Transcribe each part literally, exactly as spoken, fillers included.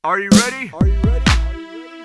Are you ready? Are you ready? Are you ready?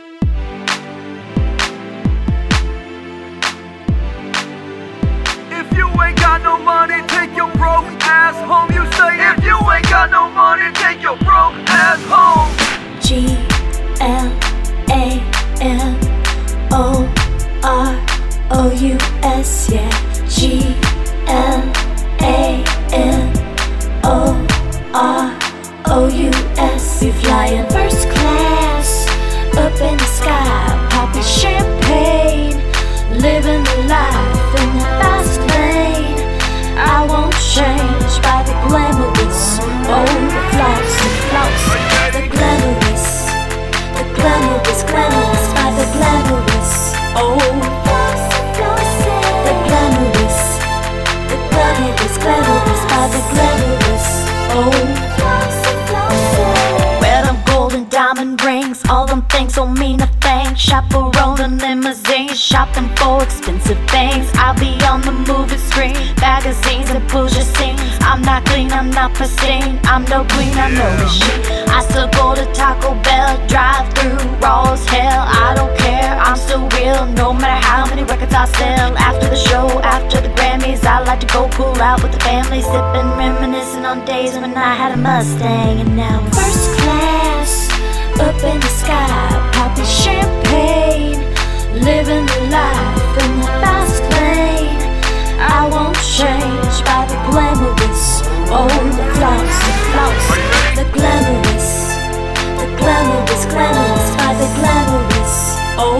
If you ain't got no money, take your broke ass home. You say if you ain't got no money, take your broke ass home. G L A M O R O U S, yeah. G L A M O R O U S. We fly in first class, up in the sky, popping champagne, living the life in the fast lane. I won't change by the glamorous, oh, the floss, the floss, the glamorous, the glamorous, glamorous, by the glamorous, oh, the glamorous, the glamorous, glamorous, by the glamorous, oh. Wear them gold and diamond rings, all them things don't mean a thing. Chaperone and limousine, shopping for expensive things. I'll be on the movie screen, magazines and bougie scenes. I'm not clean, I'm not pristine, I'm no queen, I'm no machine. I still go to Taco Bell, drive through raw as hell. I don't care, I'm still real, no matter how many records I sell. After the show, after the Grammys, I like to go cool out with the family, sipping, reminiscing on days when I had a Mustang. And now I'm first class, up in the sky, popping champagne, living the life in the fast lane. I won't change by the glamorous, oh, the floss, the floss, the glamorous, the glamorous, glamorous, by the glamorous, oh,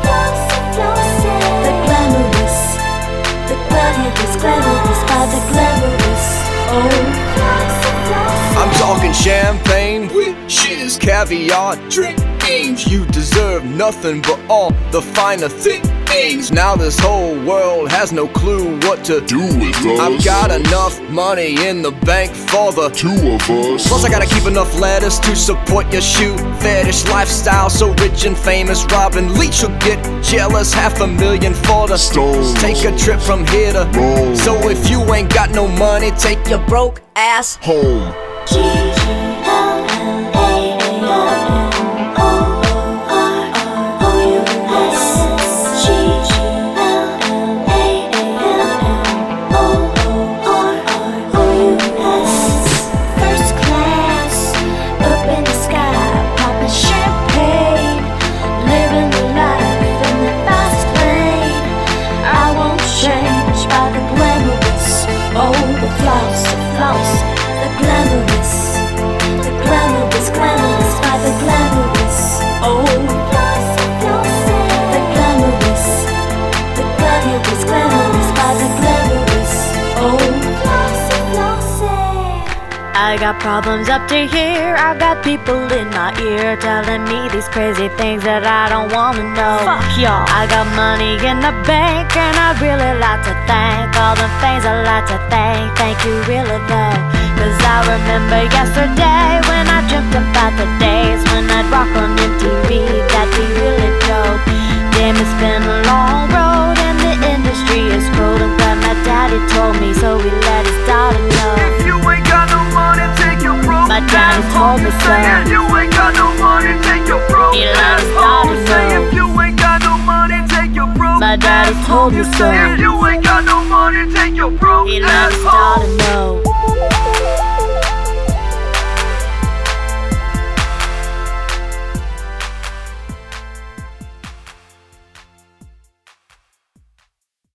the glamorous, the glamorous, glamorous, by the glamorous, oh. I'm talking champagne, shiz, caviar, drinks. You deserve nothing but all the finer things. Now this whole world has no clue what to do with us. I've got enough money in the bank for the two of us. Plus I gotta keep enough lettuce to support your shoe fetish lifestyle. So rich and famous Robin Leach will get jealous. Half a million for the stones. Take a trip from here to Rome. So if you ain't got no money, take your broke ass home. G L A M O R O U S. G L A M O R O U S. First class, up in the sky, popping champagne, living the life in the fast lane. I won't change by the glamorous, oh, the floss, the floss, the glamorous, the glamorous, glamorous, by the glamorous, oh, the glamorous, the glamorous, glamorous, by the glamorous, oh. I got problems up to here, I got people in my ear telling me these crazy things that I don't wanna know. Fuck y'all. I got money in the bank and I'd really like to thank all the things I like to thank. Thank you really though. Cause I remember yesterday when I dreamt about the days when I'd rock on M T V, that'd be really dope. Damn, it's been a long road and the industry is cold. I'm glad my daddy told me, so we let his daughter know. If you ain't got no money, take your broke My daddy ass told home. me You so. say if you ain't got no money, take your broke He let ass his home. daughter Say know. if you ain't got no money, take your broke My daddy ass told home. me You so. say if you ain't got no money, take your broke He let ass his home. daughter know.